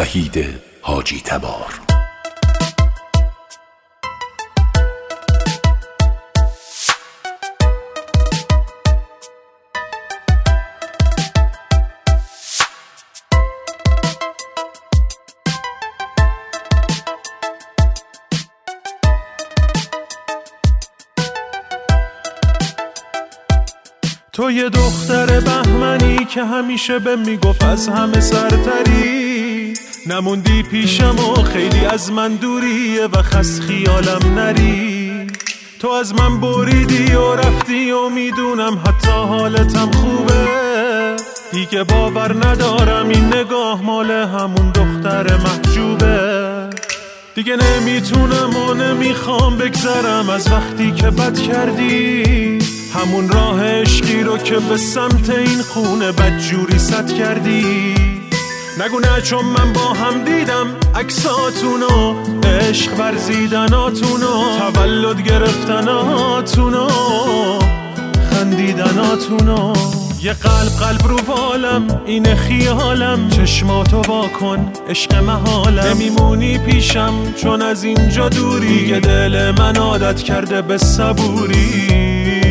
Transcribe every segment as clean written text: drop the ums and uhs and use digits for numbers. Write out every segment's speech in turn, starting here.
وحید حاجی تبار. تو یه دختر بهمنی که همیشه به میگفت از همه سرتری، نموندی پیشم و خیلی از من دوریه و خس خیالم نری. تو از من بریدی و رفتی و میدونم حتی حالتم خوبه، دیگه باور ندارم این نگاه مال همون دختر محجوبه. دیگه نمیتونم و نمیخوام بگذرم از وقتی که بد کردی، همون راه عشقی رو که به سمت این خونه بدجوری سد کردی. نگو نه چون من با هم دیدم عکساتونو، عشق ورزیدناتونو، تولد گرفتناتونو، خندیدناتونو. یه قلب رو والم اینه خیالم، چشماتو واکن عشق محالم. نمیمونی پیشم چون از اینجا دوری، دیگه دل من عادت کرده به صبوری.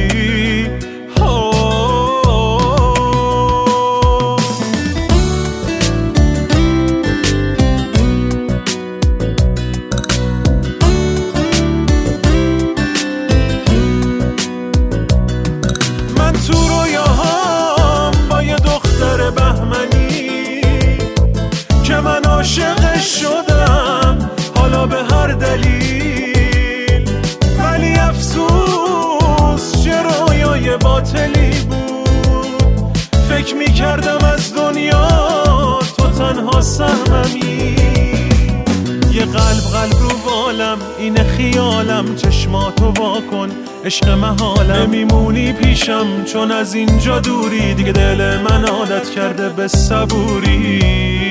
عاشقش شدم حالا به هر دلیل، ولی افسوس چه رویای باطلی بود. فکر میکردم از دنیا تو تنها سهممی. یه قلب رو والم اینه خیالم، چشماتو واکن عشق محالم. نمیمونی پیشم چون از اینجا دوری، دیگه دل من عادت کرده به صبوری.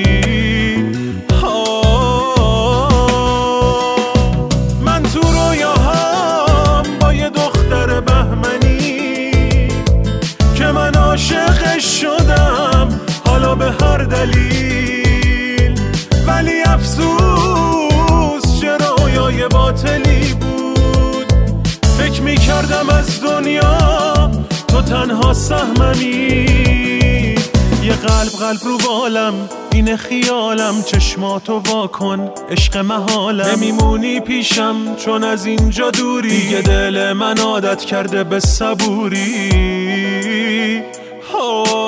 من تو رویاهام با یه دختر بهمنی که من عاشقش شدم حالا به هر دلیل، ولی افسوس چه رویای باطلی بود. فکر میکردم از دنیا تو تنها سهممی. یه قلب رو بالم اینه خیالم، چشماتو واکن عشق محالم. نمیمونی پیشم چون از اینجا دوری، دیگه دل من عادت کرده به صبوری.